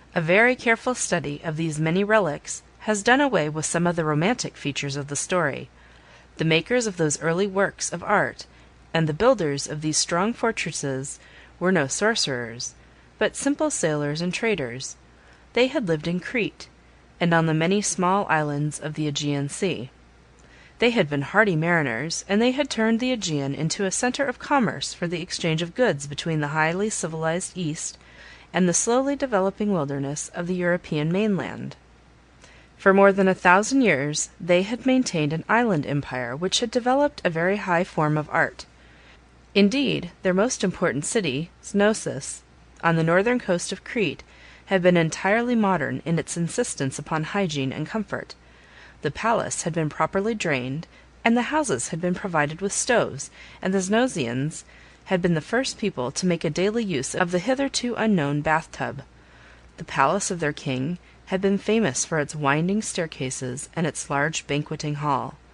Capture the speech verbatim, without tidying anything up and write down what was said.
A very careful study of these many relics has done away with some of the romantic features of the story. The makers of those early works of art, and the builders of these strong fortresses, were no sorcerers, but simple sailors and traders. They had lived in Crete, and on the many small islands of the Aegean Sea. They had been hardy mariners, and they had turned the Aegean into a centre of commerce for the exchange of goods between the highly civilized East and the slowly developing wilderness of the European mainland. For more than a thousand years they had maintained an island empire which had developed a very high form of art. Indeed, their most important city, Snosus, on the northern coast of Crete, had been entirely modern in its insistence upon hygiene and comfort. The palace had been properly drained, and the houses had been provided with stoves, and the Snosians had been the first people to make a daily use of the hitherto unknown bath tub. The palace of their king had been famous for its winding staircases and its large banqueting hall.